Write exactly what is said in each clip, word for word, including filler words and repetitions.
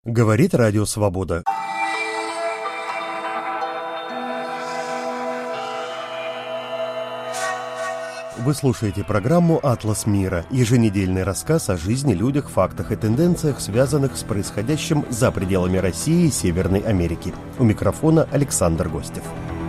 Говорит Радио Свобода. Вы слушаете программу «Атлас мира», еженедельный рассказ о жизни, людях, фактах и тенденциях, связанных с происходящим за пределами России и Северной Америки. У микрофона Александр Гостев.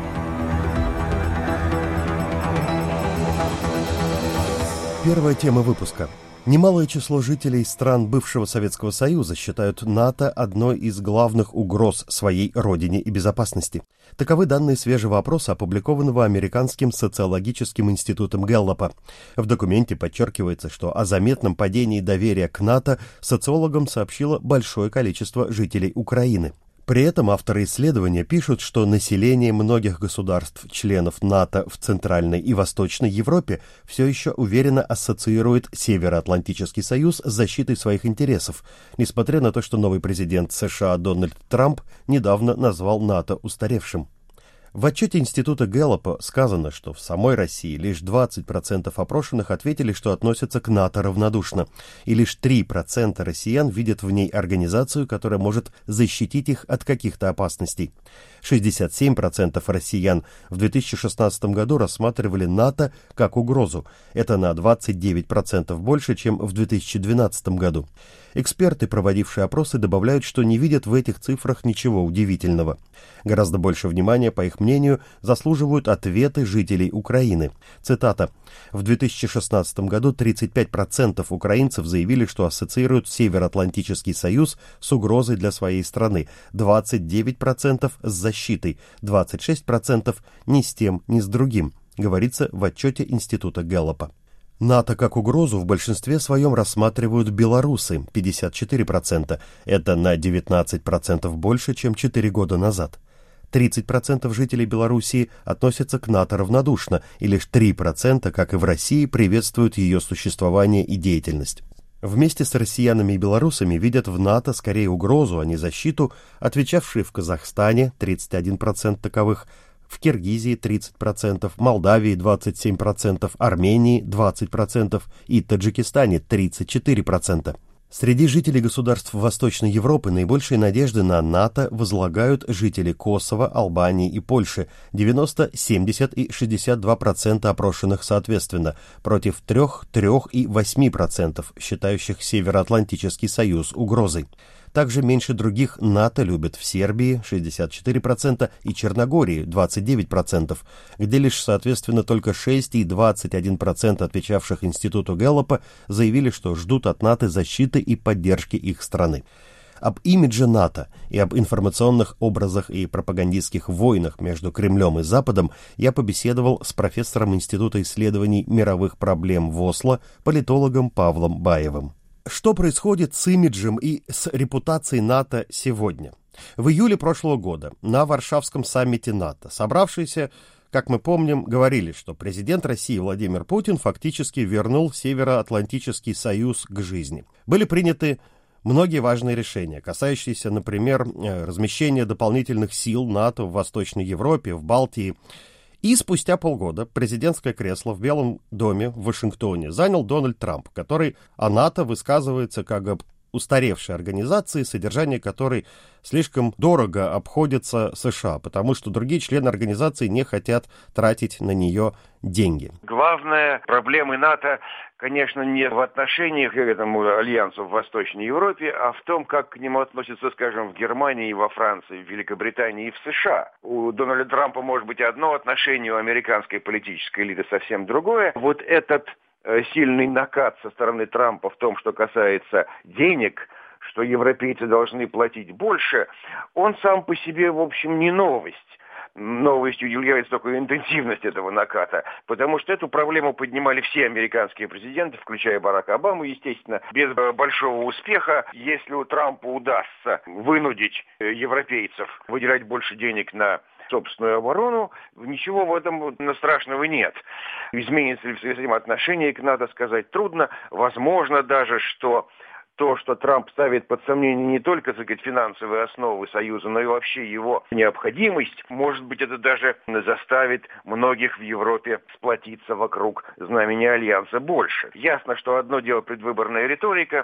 Первая тема выпуска. Немалое число жителей стран бывшего Советского Союза считают НАТО одной из главных угроз своей родине и безопасности. Таковы данные свежего опроса, опубликованного Американским социологическим институтом Гэллопа. В документе подчеркивается, что о заметном падении доверия к НАТО социологам сообщило большое количество жителей Украины. При этом авторы исследования пишут, что население многих государств-членов НАТО в Центральной и Восточной Европе все еще уверенно ассоциирует Североатлантический союз с защитой своих интересов, несмотря на то, что новый президент США Дональд Трамп недавно назвал НАТО устаревшим. В отчете Института Гэллопа сказано, что в самой России лишь двадцать процентов опрошенных ответили, что относятся к НАТО равнодушно, и лишь три процента россиян видят в ней организацию, которая может защитить их от каких-то опасностей. шестьдесят семь процентов россиян в две тысячи шестнадцатом году рассматривали НАТО как угрозу. Это на двадцать девять процентов больше, чем в две тысячи двенадцатом году. Эксперты, проводившие опросы, добавляют, что не видят в этих цифрах ничего удивительного. Гораздо больше внимания, по их мнению, заслуживают ответы жителей Украины. Цитата. В две тысячи шестнадцатом году тридцать пять процентов украинцев заявили, что ассоциируют Североатлантический союз с угрозой для своей страны, двадцать девять процентов с защитой, двадцать шесть процентов ни с тем, ни с другим, говорится в отчете Института Гэллопа. НАТО как угрозу в большинстве своем рассматривают белорусы, пятьдесят четыре процента. Это на девятнадцать процентов больше, чем четыре года назад. тридцать процентов жителей Белоруссии относятся к НАТО равнодушно, и лишь три процента, как и в России, приветствуют ее существование и деятельность. Вместе с россиянами и белорусами видят в НАТО скорее угрозу, а не защиту, отвечавшие в Казахстане, тридцать один процент таковых, в Киргизии тридцать процентов, Молдавии двадцать семь процентов, Армении двадцать процентов и Таджикистане тридцать четыре процента. Среди жителей государств Восточной Европы наибольшие надежды на НАТО возлагают жители Косово, Албании и Польши, девяносто, семьдесят и шестьдесят два процента опрошенных соответственно, против три, три и восемь процентов, считающих Североатлантический союз угрозой. Также меньше других НАТО любят в Сербии шестьдесят четыре процента и Черногории двадцать девять процентов, где лишь, соответственно, только шесть и двадцать один процент отвечавших Институту Гэллопа заявили, что ждут от НАТО защиты и поддержки их страны. Об имидже НАТО и об информационных образах и пропагандистских войнах между Кремлем и Западом я побеседовал с профессором Института исследований мировых проблем в Осло, политологом Павлом Баевым. Что происходит с имиджем и с репутацией НАТО сегодня? В июле прошлого года на Варшавском саммите НАТО собравшиеся, как мы помним, говорили, что президент России Владимир Путин фактически вернул Североатлантический союз к жизни. Были приняты многие важные решения, касающиеся, например, размещения дополнительных сил НАТО в Восточной Европе, в Балтии. И спустя полгода президентское кресло в Белом доме в Вашингтоне занял Дональд Трамп, который о НАТО высказывается как об устаревшей организации, содержание которой слишком дорого обходится США, потому что другие члены организации не хотят тратить на нее деньги. Главная проблема НАТО, конечно, не в отношениях к этому альянсу в Восточной Европе, а в том, как к нему относятся, скажем, в Германии, во Франции, в Великобритании и в США. У Дональда Трампа может быть одно отношение, у американской политической элиты совсем другое. Вот этот сильный накат со стороны Трампа в том, что касается денег, что европейцы должны платить больше, он сам по себе, в общем, не новость. Новостью является только интенсивность этого наката, потому что эту проблему поднимали все американские президенты, включая Барака Обаму, естественно, без большого успеха. Если у Трампа удастся вынудить европейцев выделять больше денег на собственную оборону, ничего в этом страшного нет. Изменится ли в связи с этим отношение к НАТО, сказать трудно. Возможно даже, что то, что Трамп ставит под сомнение не только, так сказать, финансовые основы Союза, но и вообще его необходимость, может быть, это даже заставит многих в Европе сплотиться вокруг знамени Альянса больше. Ясно, что одно дело предвыборная риторика,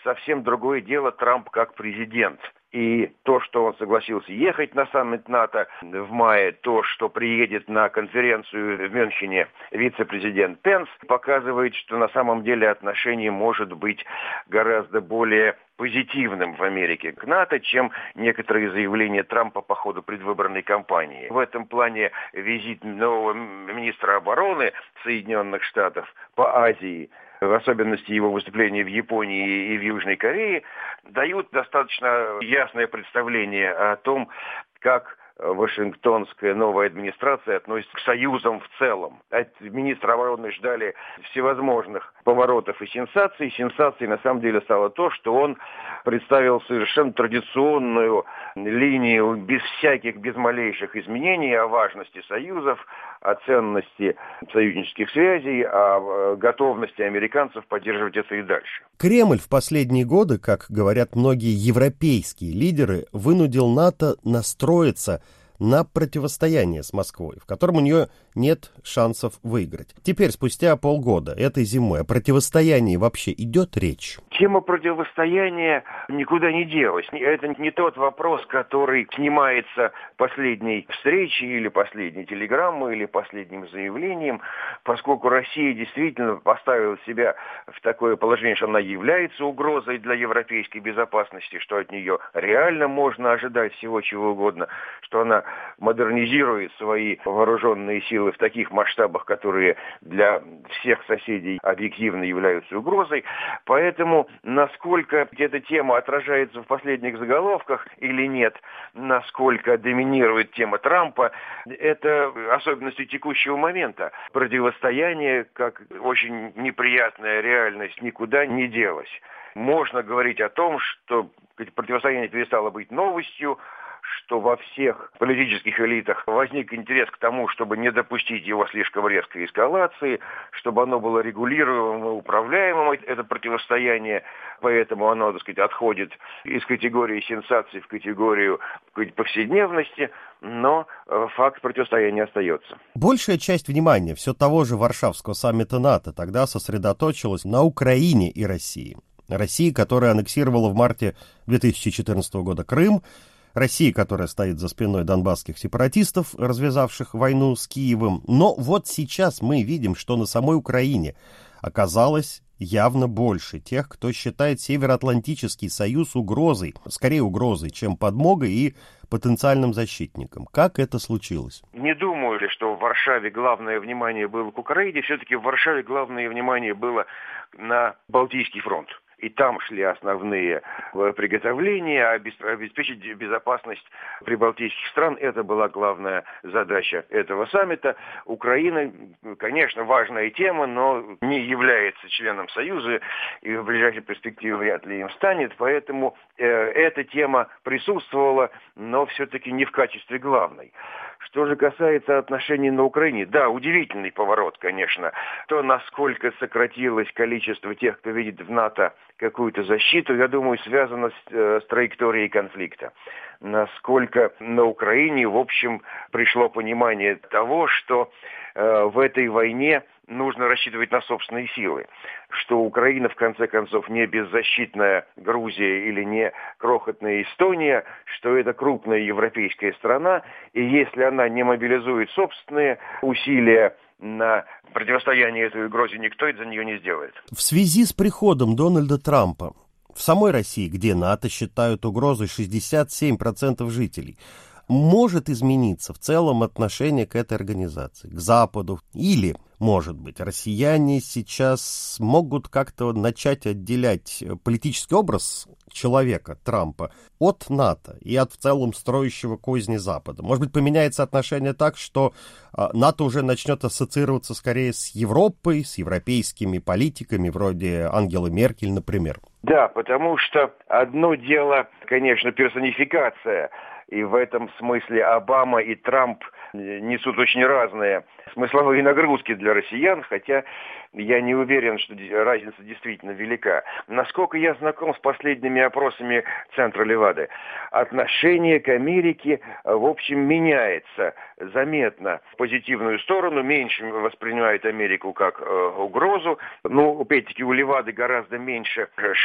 совсем другое дело Трамп как президент. И то, что он согласился ехать на саммит НАТО в мае, то, что приедет на конференцию в Мюнхене вице-президент Пенс, показывает, что на самом деле отношение может быть гораздо более позитивным в Америке к НАТО, чем некоторые заявления Трампа по ходу предвыборной кампании. В этом плане визит нового министра обороны Соединенных Штатов по Азии, в особенности его выступления в Японии и в Южной Корее, дают достаточно ясное представление о том, как вашингтонская новая администрация относится к союзам в целом. От министра обороны ждали всевозможных поворотов и сенсаций. Сенсацией на самом деле стало то, что он представил совершенно традиционную линию без всяких, без малейших изменений о важности союзов, о ценности союзнических связей, о готовности американцев поддерживать это и дальше. Кремль в последние годы, как говорят многие европейские лидеры, вынудил НАТО настроиться на противостояние с Москвой, в котором у нее нет шансов выиграть. Теперь, спустя полгода, этой зимой, о противостоянии вообще идет речь? Тема противостояния никуда не делась. Это не тот вопрос, который снимается последней встречей или последней телеграммой, или последним заявлением, поскольку Россия действительно поставила себя в такое положение, что она является угрозой для европейской безопасности, что от нее реально можно ожидать всего чего угодно, что она модернизирует свои вооруженные силы в таких масштабах, которые для всех соседей объективно являются угрозой. Поэтому насколько эта тема отражается в последних заголовках или нет, насколько доминирует тема Трампа, это особенности текущего момента. Противостояние, как очень неприятная реальность, никуда не делось. Можно говорить о том, что противостояние перестало быть новостью, что во всех политических элитах возник интерес к тому, чтобы не допустить его слишком резкой эскалации, чтобы оно было регулируемым и управляемым, это противостояние, поэтому оно, так сказать, отходит из категории сенсаций в категорию повседневности, но факт противостояния остается. Большая часть внимания все того же Варшавского саммита НАТО тогда сосредоточилась на Украине и России. России, которая аннексировала в марте две тысячи четырнадцатого года Крым, России, которая стоит за спиной донбасских сепаратистов, развязавших войну с Киевом. Но вот сейчас мы видим, что на самой Украине оказалось явно больше тех, кто считает Североатлантический союз угрозой, скорее угрозой, чем подмогой и потенциальным защитником. Как это случилось? Не думаю, что в Варшаве главное внимание было к Украине. Все-таки в Варшаве главное внимание было на Балтийский фронт. И там шли основные приготовления, обеспечить безопасность прибалтийских стран. Это была главная задача этого саммита. Украина, конечно, важная тема, но не является членом Союза и в ближайшей перспективе вряд ли им станет. Поэтому э, эта тема присутствовала, но все-таки не в качестве главной. Что же касается отношений на Украине, да, удивительный поворот, конечно. То, насколько сократилось количество тех, кто видит в НАТО какую-то защиту, я думаю, связано с, э, с траекторией конфликта. Насколько на Украине, в общем, пришло понимание того, что э, в этой войне нужно рассчитывать на собственные силы, что Украина, в конце концов, не беззащитная Грузия или не крохотная Эстония, что это крупная европейская страна, и если она не мобилизует собственные усилия на противостояние этой угрозе, никто это за нее не сделает. В связи с приходом Дональда Трампа в самой России, где НАТО считают угрозой шестьдесят семь процентов жителей, может измениться в целом отношение к этой организации, к Западу? Или, может быть, россияне сейчас могут как-то начать отделять политический образ человека, Трампа, от НАТО и от в целом строящего козни Запада? Может быть, поменяется отношение так, что НАТО уже начнет ассоциироваться скорее с Европой, с европейскими политиками, вроде Ангелы Меркель, например? Да, потому что одно дело, конечно, персонификация, и в этом смысле Обама и Трамп несут очень разные смысловые нагрузки для россиян, хотя я не уверен, что разница действительно велика. Насколько я знаком с последними опросами Центра Левады, отношение к Америке, в общем, меняется заметно в позитивную сторону, меньше воспринимают Америку как э, угрозу. Ну, опять-таки, у Левады гораздо меньше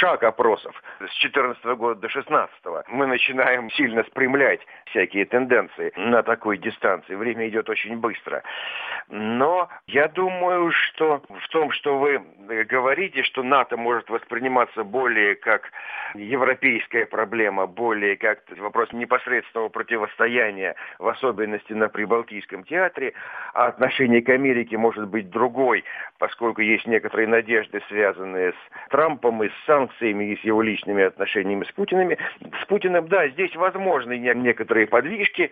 шаг опросов с две тысячи четырнадцатого года до две тысячи шестнадцатого. Мы начинаем сильно спрямлять всякие тенденции на такой дистанции. Время идет очень быстро. Но я думаю, что в том, что вы говорите, что НАТО может восприниматься более как европейская проблема, более как вопрос непосредственного противостояния, в особенности на Прибалтийском театре, а отношение к Америке может быть другой, поскольку есть некоторые надежды, связанные с Трампом и с санкциями, и с его личными отношениями с Путиным. С Путиным, да, здесь возможны некоторые подвижки,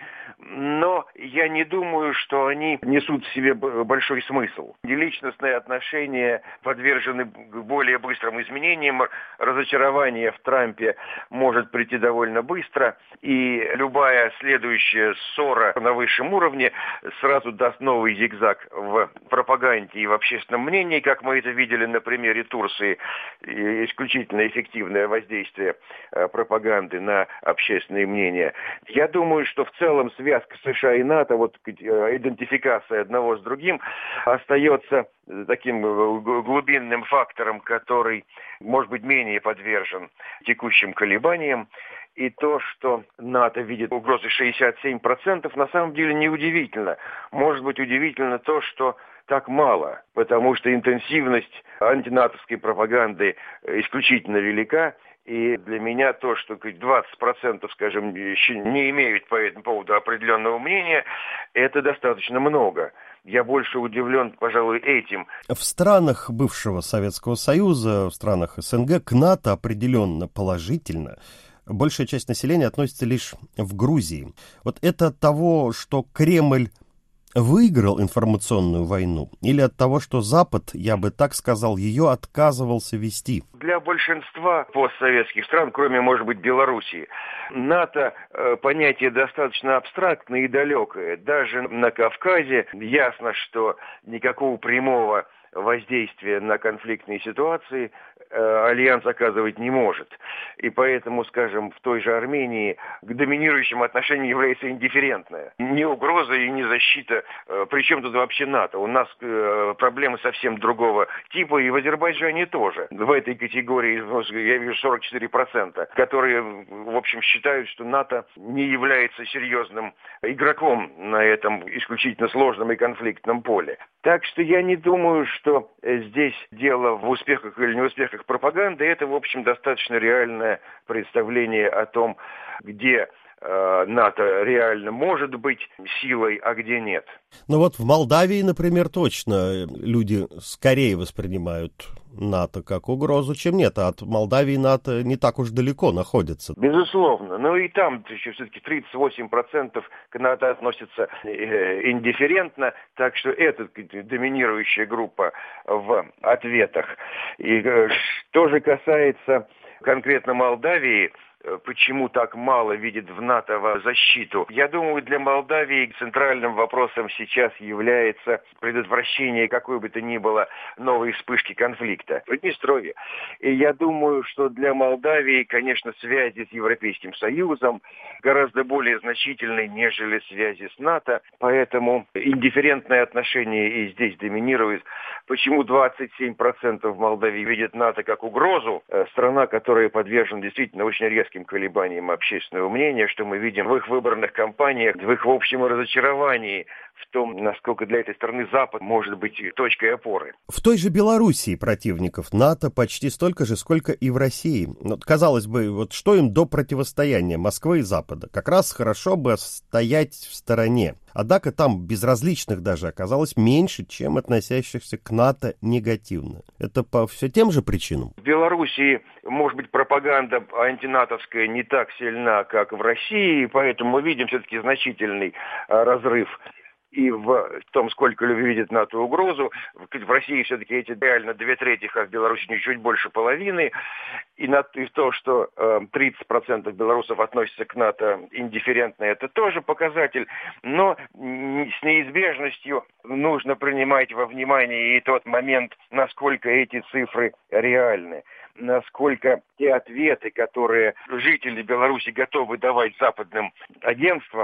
но я не думаю, что они несут в себе большой смысл. Личностные отношения подвержены более быстрым изменениям, разочарование в Трампе может прийти довольно быстро, и любая следующая ссора на высшем уровне сразу даст новый зигзаг в пропаганде и в общественном мнении, как мы это видели на примере Турции, исключительно эффективное воздействие пропаганды на общественное мнение. Я думаю, что в целом связка США и НАТО, вот идентификация одного с другим, остается таким глубинным фактором, который может быть менее подвержен текущим колебаниям. И то, что НАТО видит угрозы шестьдесят семь процентов, на самом деле неудивительно. Может быть удивительно то, что так мало, потому что интенсивность антинатовской пропаганды исключительно велика. И для меня то, что двадцать процентов, скажем, не имеют по этому поводу определенного мнения, это достаточно много. Я больше удивлен, пожалуй, этим. В странах бывшего Советского Союза, в странах СНГ к НАТО определенно положительно. Большая часть населения относится лишь в Грузии. Вот это от того, что Кремль выиграл информационную войну, или от того, что Запад, я бы так сказал, ее отказывался вести? Для большинства постсоветских стран, кроме, может быть, Белоруссии, НАТО э, понятие достаточно абстрактное и далекое. Даже на Кавказе ясно, что никакого прямого воздействия на конфликтные ситуации э, Альянс оказывать не может. И поэтому, скажем, в той же Армении к доминирующим отношениям является индифферентная. Не угроза и не защита. Э, причем тут вообще НАТО? У нас э, проблемы совсем другого типа, и в Азербайджане тоже. В этой категории, я вижу, сорок четыре процента, которые, в общем, считают, что НАТО не является серьезным игроком на этом исключительно сложном и конфликтном поле. Так что я не думаю, что здесь дело в успехах или неуспехах пропаганды. Это, в общем, достаточно реальное представление о том, где э, НАТО реально может быть силой, а где нет. Ну вот в Молдавии, например, точно люди скорее воспринимают НАТО как угрозу, чем нет. А от Молдавии НАТО не так уж далеко находится. Безусловно. Но и там еще все-таки тридцать восемь процентов к НАТО относятся э, индифферентно, так что это доминирующая группа в ответах. И э, что же касается конкретно Молдавии, почему так мало видит в НАТО защиту. Я думаю, для Молдавии центральным вопросом сейчас является предотвращение какой бы то ни было новой вспышки конфликта в Приднестровье. И я думаю, что для Молдавии, конечно, связи с Европейским Союзом гораздо более значительны, нежели связи с НАТО. Поэтому индифферентное отношение и здесь доминирует. Почему двадцать семь процентов в Молдавии видят НАТО как угрозу? Страна, которая подвержена действительно очень резким колебаниям общественного мнения, что мы видим в их выборных кампаниях, в их общем разочаровании в том, насколько для этой страны Запад может быть точкой опоры. В той же Белоруссии противников НАТО почти столько же, сколько и в России. Вот, казалось бы, вот что им до противостояния Москвы и Запада? Как раз хорошо бы стоять в стороне. Однако там безразличных даже оказалось меньше, чем относящихся к НАТО негативно. Это по все тем же причинам? В Белоруссии, может быть, пропаганда антинатовская не так сильна, как в России, поэтому мы видим все-таки значительный а, разрыв и в том, сколько видит НАТО угрозу. В России все-таки эти реально две трети, а в Беларуси чуть больше половины. И, на, и то, что э, тридцать процентов белорусов относятся к НАТО индифферентно, это тоже показатель. Но с неизбежностью нужно принимать во внимание и тот момент, насколько эти цифры реальны. Насколько те ответы, которые жители Беларуси готовы давать западным агентствам,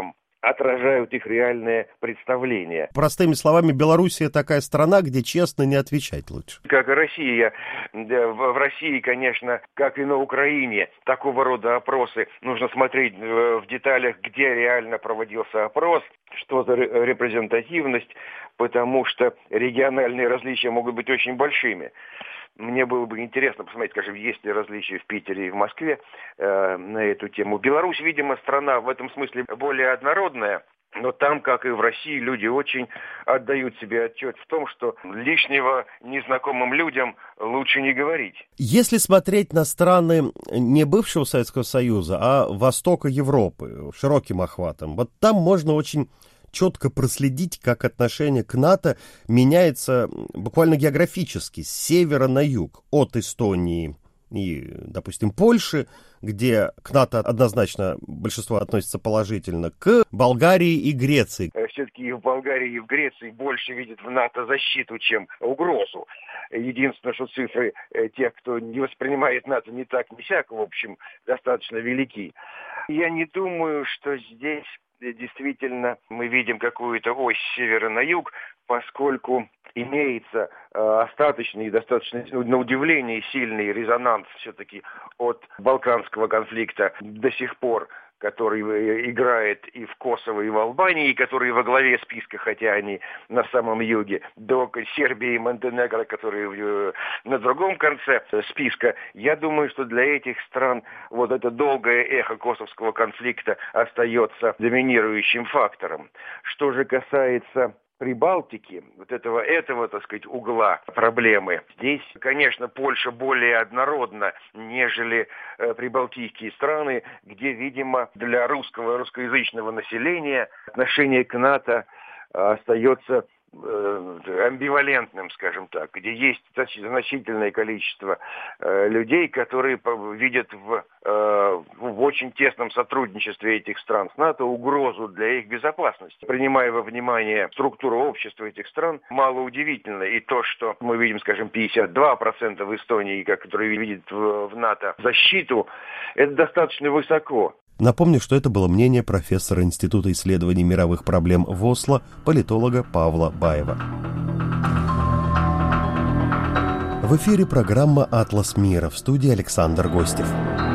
отражают их реальное представление. Простыми словами, Белоруссия такая страна, где честно не отвечать лучше. Как и Россия. В России, конечно, как и на Украине, такого рода опросы нужно смотреть в деталях, где реально проводился опрос, что за репрезентативность, потому что региональные различия могут быть очень большими. Мне было бы интересно посмотреть, скажем, есть ли различия в Питере и в Москве э, на эту тему. Беларусь, видимо, страна в этом смысле более однородная, но там, как и в России, люди очень отдают себе отчет в том, что лишнего незнакомым людям лучше не говорить. Если смотреть на страны не бывшего Советского Союза, а Востока Европы, широким охватом, вот там можно очень четко проследить, как отношение к НАТО меняется буквально географически, с севера на юг, от Эстонии и, допустим, Польши, где к НАТО однозначно большинство относится положительно, к Болгарии и Греции. Все-таки и в Болгарии, и в Греции больше видят в НАТО защиту, чем угрозу. Единственное, что цифры тех, кто не воспринимает НАТО не так, не сяк, в общем, достаточно велики. Я не думаю, что здесь действительно мы видим какую-то ось с севера на юг, поскольку имеется э, остаточный и достаточно, на удивление, сильный резонанс все-таки от балканского конфликта до сих пор, который играет и в Косово, и в Албании, и которые во главе списка, хотя они на самом юге, до Сербии и Монтенегро, которые на другом конце списка. Я думаю, что для этих стран вот это долгое эхо косовского конфликта остается доминирующим фактором. Что же касается Прибалтики, вот этого, этого, так сказать, угла проблемы. Здесь, конечно, Польша более однородна, нежели э, прибалтийские страны, где, видимо, для русского, русскоязычного населения отношение к НАТО э, остается э, амбивалентным, скажем так, где есть значительное количество э, людей, которые видят в, э, в очень тесном сотрудничестве этих стран с НАТО угрозу для их безопасности. Принимая во внимание структуру общества этих стран, мало удивительно и то, что мы видим, скажем, пятьдесят два процента в Эстонии, которые видят в, в НАТО защиту, это достаточно высоко. Напомню, что это было мнение профессора Института исследований мировых проблем в Осло, политолога Павла Баева. В эфире программа «Атлас мира», в студии Александр Гостев.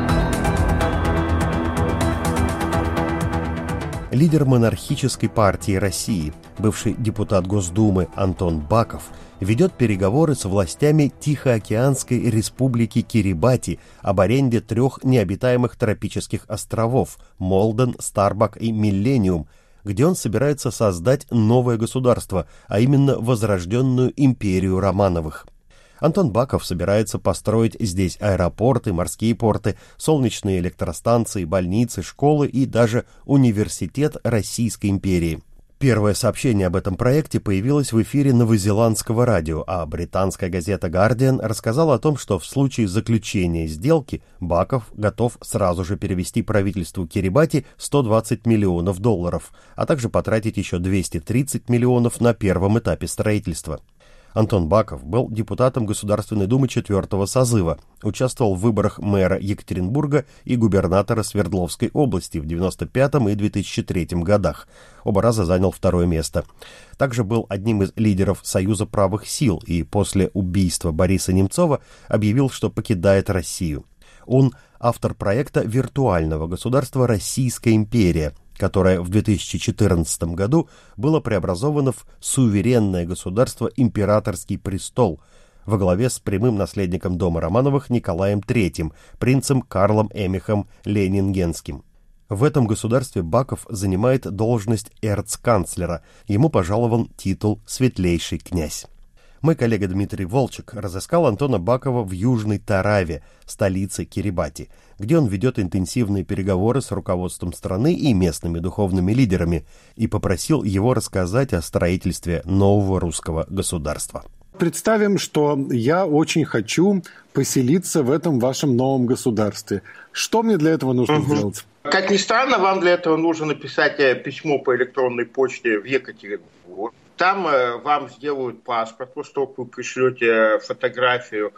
Лидер монархической партии России, бывший депутат Госдумы Антон Баков, ведет переговоры с властями Тихоокеанской республики Кирибати об аренде трех необитаемых тропических островов – Молден, Старбак и Миллениум, где он собирается создать новое государство, а именно возрожденную империю Романовых. Антон Баков собирается построить здесь аэропорты, морские порты, солнечные электростанции, больницы, школы и даже университет Российской империи. Первое сообщение об этом проекте появилось в эфире новозеландского радио, а британская газета «Гардиан» рассказала о том, что в случае заключения сделки Баков готов сразу же перевести правительству Кирибати сто двадцать миллионов долларов, а также потратить еще двести тридцать миллионов на первом этапе строительства. Антон Баков был депутатом Государственной Думы четвертого созыва, участвовал в выборах мэра Екатеринбурга и губернатора Свердловской области в девяносто пятом и две тысячи третьем годах. Оба раза занял второе место. Также был одним из лидеров Союза правых сил и после убийства Бориса Немцова объявил, что покидает Россию. Он автор проекта виртуального государства «Российская империя», которое в две тысячи четырнадцатом году было преобразовано в суверенное государство «Императорский престол» во главе с прямым наследником дома Романовых Николаем третьим, принцем Карлом Эмихом Ленингенским. В этом государстве Баков занимает должность эрцканцлера, ему пожалован титул «Светлейший князь». Мой коллега Дмитрий Волчек разыскал Антона Бакова в Южной Тараве, столице Кирибати, где он ведет интенсивные переговоры с руководством страны и местными духовными лидерами, и попросил его рассказать о строительстве нового русского государства. Представим, что я очень хочу поселиться в этом вашем новом государстве. Что мне для этого нужно угу. сделать? Как ни странно, вам для этого нужно написать письмо по электронной почте в Екатеринбург. Там вам сделают паспорт, после того, как вы пришлете фотографию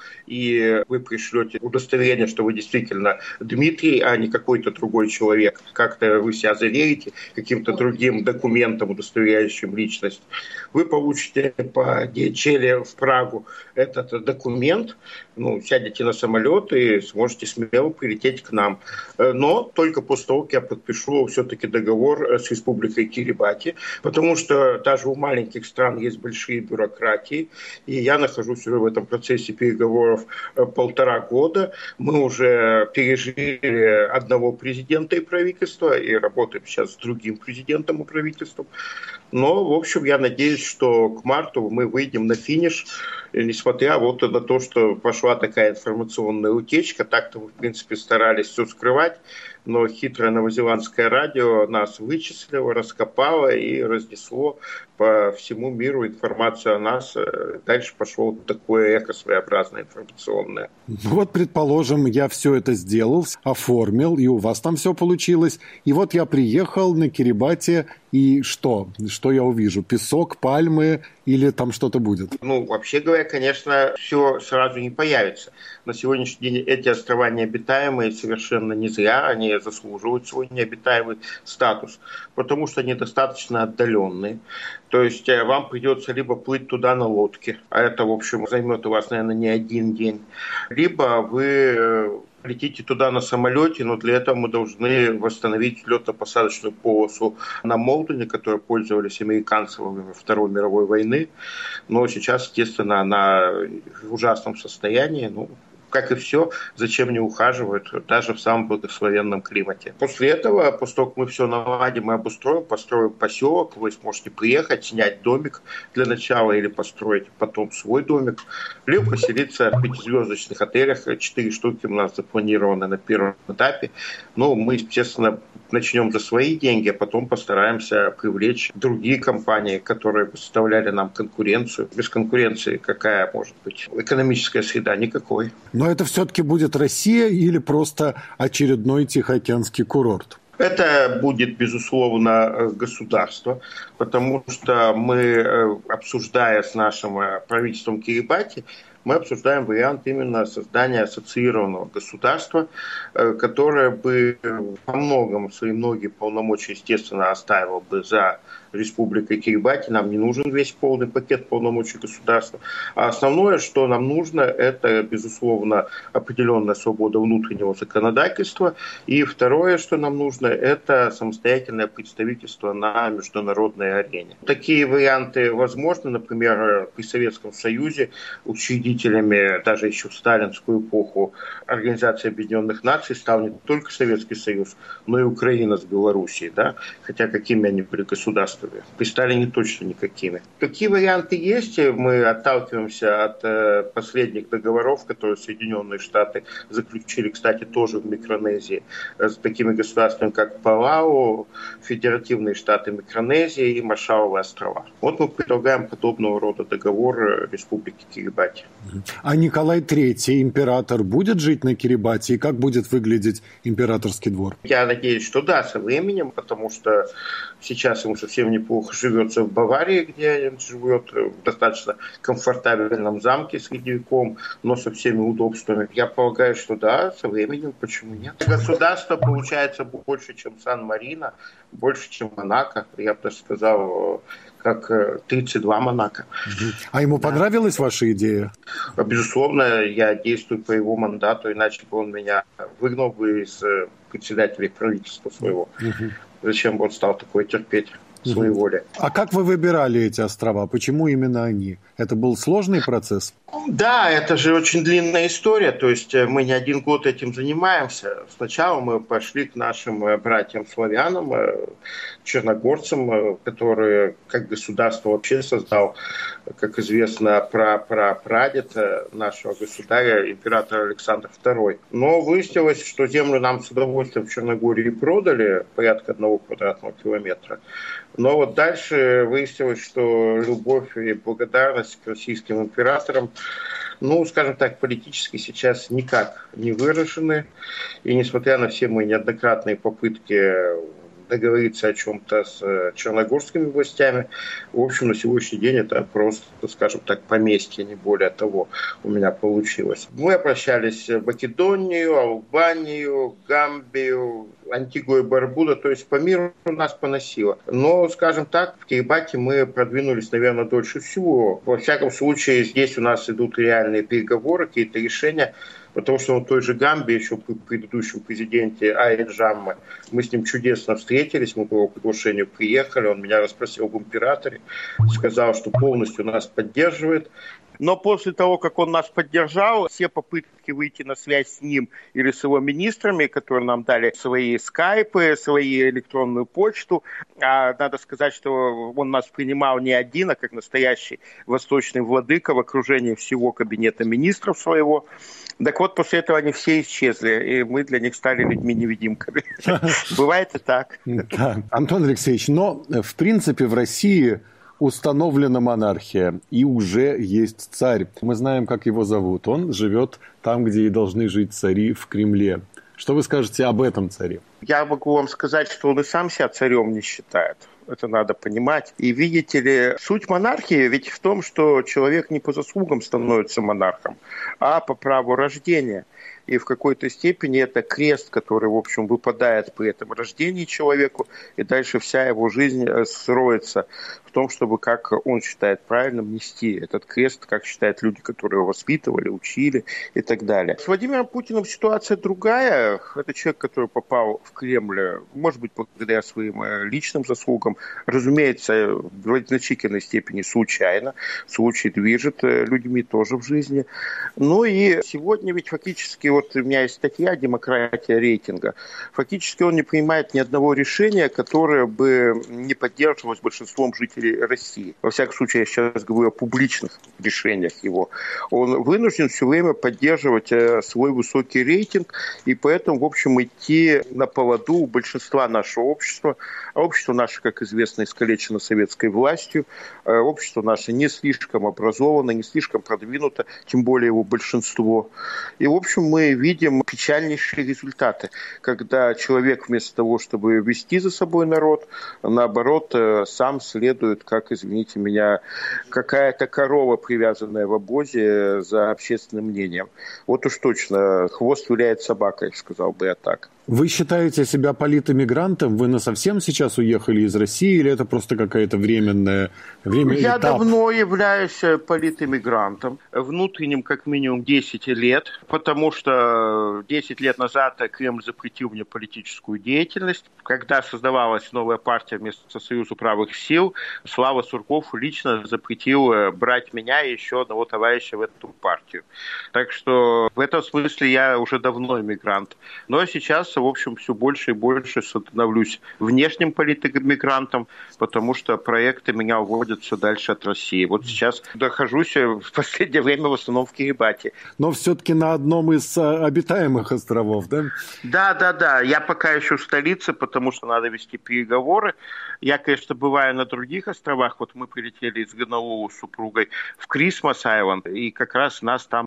и вы пришлете удостоверение, что вы действительно Дмитрий, а не какой-то другой человек. Как-то вы себя заверите каким-то другим документом, удостоверяющим личность. Вы получите по ди эйч эл в Прагу этот документ, ну, сядете на самолет и сможете смело прилететь к нам. Но только после того, как я подпишу все-таки договор с Республикой Кирибати, потому что даже у маленьких стран есть большие бюрократии, и я нахожусь уже в этом процессе переговоров полтора года. Мы уже пережили одного президента и правительства, и работаем сейчас с другим президентом и правительством. Но, в общем, я надеюсь, что к марту мы выйдем на финиш, несмотря вот на то, что пошла такая информационная утечка. Так-то мы, в принципе, старались все скрывать, но хитрое новозеландское радио нас вычислило, раскопало и разнесло по всему миру информацию о нас. Дальше пошло такое эхо своеобразное информационное. Вот, предположим, я все это сделал, оформил, и у вас там все получилось. И вот я приехал на Кирибати, и что? Что я увижу? Песок, пальмы или там что-то будет? Ну, вообще говоря, конечно, все сразу не появится. На сегодняшний день эти острова необитаемые совершенно не зря, они заслуживают свой необитаемый статус, потому что они достаточно отдаленные. То есть вам придется либо плыть туда на лодке, а это, в общем, займет у вас, наверное, не один день, либо вы летите туда на самолете, но для этого мы должны восстановить летно-посадочную полосу на Молдоне, которой пользовались американцы во время Второй мировой войны. Но сейчас, естественно, она в ужасном состоянии. Ну, как и все, зачем не ухаживают, даже в самом благословенном климате. После этого, после того, как мы все наладим и обустроим, построим поселок, вы сможете приехать, снять домик для начала или построить потом свой домик, либо поселиться в пятизвездочных отелях. Четыре штуки у нас запланированы на первом этапе. Но мы, естественно, начнем за свои деньги, а потом постараемся привлечь другие компании, которые составляли нам конкуренцию. Без конкуренции какая может быть экономическая среда? Никакой. Но это все-таки будет Россия или просто очередной тихоокеанский курорт? Это будет, безусловно, государство, потому что мы, обсуждая с нашим правительством Кирибати, мы обсуждаем вариант именно создания ассоциированного государства, которое бы по многому свои многие полномочия, естественно, оставило бы за Республикой Кирибати. Нам не нужен весь полный пакет полномочий государства. А основное, что нам нужно, это, безусловно, определенная свобода внутреннего законодательства. И второе, что нам нужно, это самостоятельное представительство на международной арене. Такие варианты возможны. Например, при Советском Союзе учредителями, даже еще в сталинскую эпоху, Организации Объединенных Наций стал не только Советский Союз, но и Украина с Белоруссией. Да? Хотя какими они были государствами? При Сталине точно никакими. Какие варианты есть? Мы отталкиваемся от э, последних договоров, которые Соединенные Штаты заключили, кстати, тоже в Микронезии, с такими государствами, как Палау, Федеративные Штаты Микронезии и Маршалловы острова. Вот мы предлагаем подобного рода договор Республики Кирибати. А Николай Третий, император, будет жить на Кирибати? И как будет выглядеть императорский двор? Я надеюсь, что да, со временем, потому что сейчас ему совсем неплохо живется в Баварии, где он живет в достаточно комфортабельном замке средневековом, но со всеми удобствами. Я полагаю, что да, со временем, почему нет. Государство получается больше, чем Сан-Марино, больше, чем Монако. Я бы даже сказал, как тридцать два Монако. А ему понравилась да. ваша идея? Безусловно, я действую по его мандату, иначе бы он меня выгнал бы из председателя правительства своего. Угу. Зачем бы он стал такое терпеть? Своей воли. А как вы выбирали эти острова? Почему именно они? Это был сложный процесс? Да, это же очень длинная история. То есть мы не один год этим занимаемся. Сначала мы пошли к нашим братьям-славянам, черногорцам, которые как государство вообще создал, как известно, прапрапрадед нашего государя, император Александр Второй. Но выяснилось, что землю нам с удовольствием в Черногории продали, порядка одного квадратного километра. Но вот дальше выяснилось, что любовь и благодарность к российским императорам, ну, скажем так, политически сейчас никак не выражены. И несмотря на все мои неоднократные попытки договориться о чем-то с черногорскими властями. В общем, на сегодняшний день это просто, скажем так, поместье, не более того, у меня получилось. Мы обращались в Македонию, Албанию, Гамбию, Антигуа и Барбуда, то есть по миру нас поносило. Но, скажем так, в Кирибати мы продвинулись, наверное, дольше всего. Во всяком случае, здесь у нас идут реальные переговоры, какие-то решения, потому что в той же Гамбии, еще при предыдущем президенте Айя Джамме, мы с ним чудесно встретились, мы по его приглашению приехали, он меня расспросил об императоре, сказал, что полностью нас поддерживает. Но после того, как он нас поддержал, все попытки выйти на связь с ним или с его министрами, которые нам дали свои скайпы, свою электронную почту, а надо сказать, что он нас принимал не один, а как настоящий восточный владыка в окружении всего кабинета министров своего. Так вот, после этого они все исчезли, и мы для них стали людьми-невидимками. Бывает и так. Да. Антон Алексеевич, но в принципе в России установлена монархия, и уже есть царь. Мы знаем, как его зовут. Он живет там, где и должны жить цари, в Кремле. Что вы скажете об этом царе? Я могу вам сказать, что он и сам себя царем не считает. Это надо понимать. И видите ли, суть монархии ведь в том, что человек не по заслугам становится монархом, а по праву рождения. И в какой-то степени это крест, который, в общем, выпадает при этом рождении человеку, и дальше вся его жизнь строится в том, чтобы, как он считает правильным, нести этот крест, как считают люди, которые его воспитывали, учили и так далее. С Владимиром Путиным ситуация другая. Это человек, который попал в Кремль, может быть, благодаря своим личным заслугам, разумеется, в значительной степени случайно. Случай движет людьми тоже в жизни. Ну и сегодня ведь фактически, вот у меня есть статья «Демократия рейтинга». Фактически он не принимает ни одного решения, которое бы не поддерживалось большинством жителей России. Во всяком случае, я сейчас говорю о публичных решениях его. Он вынужден все время поддерживать свой высокий рейтинг, и поэтому, в общем, идти на поводу у большинства нашего общества. А общество наше, как известно, искалечено советской властью. Общество наше не слишком образовано, не слишком продвинуто, тем более его большинство. И, в общем, мы видим печальнейшие результаты, когда человек вместо того, чтобы вести за собой народ, наоборот, сам следует, как, извините меня, какая-то корова, привязанная в обозе за общественным мнением. Вот уж точно, хвост виляет собакой, сказал бы я так. Вы считаете себя политэмигрантом? Вы насовсем сейчас уехали из России, или это просто какая-то временная временный Я этап? давно являюсь политэмигрантом, внутренним как минимум десять лет, потому что десять лет назад Кремль запретил мне политическую деятельность. Когда создавалась новая партия вместо Союза правых сил, Слава Сурков лично запретил брать меня и еще одного товарища в эту партию. Так что в этом смысле я уже давно эмигрант. Но сейчас, в общем, все больше и больше становлюсь внешним политэмигрантом, потому что проекты меня уводят все дальше от России. Вот сейчас нахожусь в последнее время в основном в Кирибати. Но все-таки на одном из обитаемых островов, да? Да, да, да. Я пока еще в столице, потому что надо вести переговоры. Я, конечно, бываю на других островах. Вот мы прилетели из Гонолулу с супругой в Крисмас-Айленд, и как раз нас там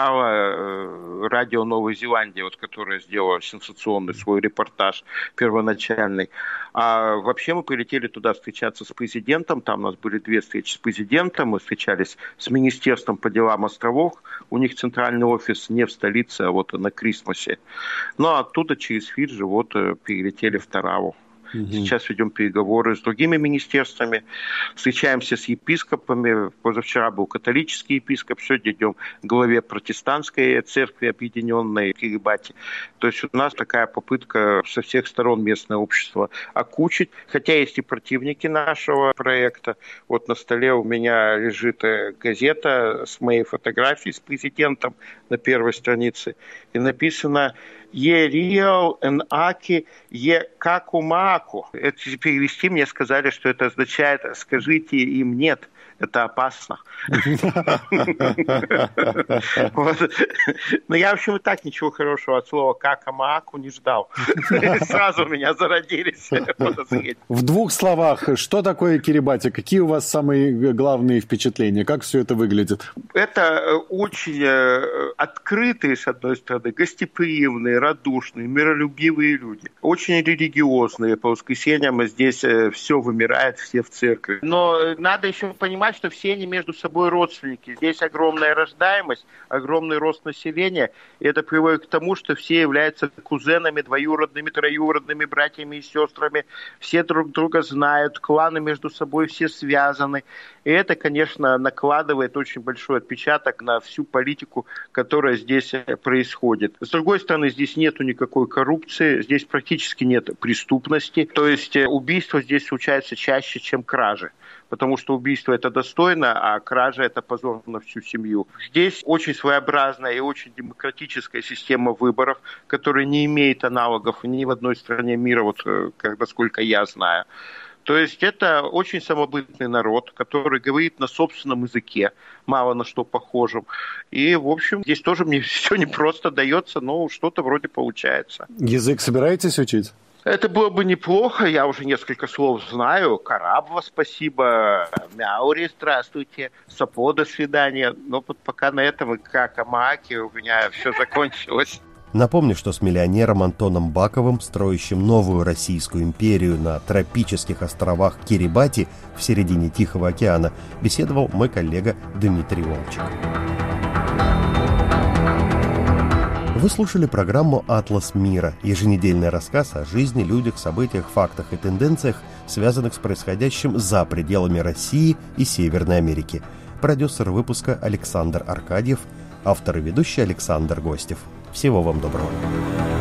поймало радио Новой Зеландии, вот, которое сделало сенсационный свой репортаж первоначальный. А вообще мы прилетели туда встречаться с президентом. Там у нас были две встречи с президентом. Мы встречались с Министерством по делам островов. У них центральный офис не в столице, а вот на Крисмасе. Ну а оттуда через Фиджи вот перелетели в Тараву. Сейчас ведем переговоры с другими министерствами, встречаемся с епископами. Позавчера был католический епископ, сегодня идем к главе протестантской церкви объединенной в Кирибати. То есть у нас такая попытка со всех сторон местное общество окучить. Хотя есть и противники нашего проекта. Вот на столе у меня лежит газета с моей фотографией с президентом на первой странице. И написано «Е риал эн аки е какумаку». Это перевести мне сказали, что это означает «скажите им нет». Это опасно. Но я, в общем, и так ничего хорошего от слова «какамааку» не ждал. Сразу у меня зародились подозрения. В двух словах, что такое Кирибати? Какие у вас самые главные впечатления? Как все это выглядит? Это очень открытые, с одной стороны, гостеприимные, радушные, миролюбивые люди. Очень религиозные по воскресеньям здесь все вымирает, все в церкви. Но надо еще понимать, что все они между собой родственники. Здесь огромная рождаемость, огромный рост населения. И это приводит к тому, что все являются кузенами, двоюродными, троюродными, братьями и сестрами. Все друг друга знают, кланы между собой все связаны. И это, конечно, накладывает очень большой отпечаток на всю политику, которая здесь происходит. С другой стороны, здесь нету никакой коррупции, здесь практически нет преступности. То есть убийства здесь случаются чаще, чем кражи. Потому что убийство – это достойно, а кража – это позор на всю семью. Здесь очень своеобразная и очень демократическая система выборов, которая не имеет аналогов ни в одной стране мира, вот, насколько я знаю. То есть это очень самобытный народ, который говорит на собственном языке, мало на что похожем. И, в общем, здесь тоже мне все непросто дается, но что-то вроде получается. Язык собираетесь учить? Это было бы неплохо, я уже несколько слов знаю. Карабва, спасибо, мяури, здравствуйте, сапо, до свидания. Но вот пока на этом и какамаки у меня все закончилось. Напомню, что с миллионером Антоном Баковым, строящим новую Российскую империю на тропических островах Кирибати в середине Тихого океана, беседовал мой коллега Дмитрий Волчек. Вы слушали программу «Атлас мира», еженедельный рассказ о жизни, людях, событиях, фактах и тенденциях, связанных с происходящим за пределами России и Северной Америки. Продюсер выпуска Александр Аркадьев, автор и ведущий Александр Гостев. Всего вам доброго.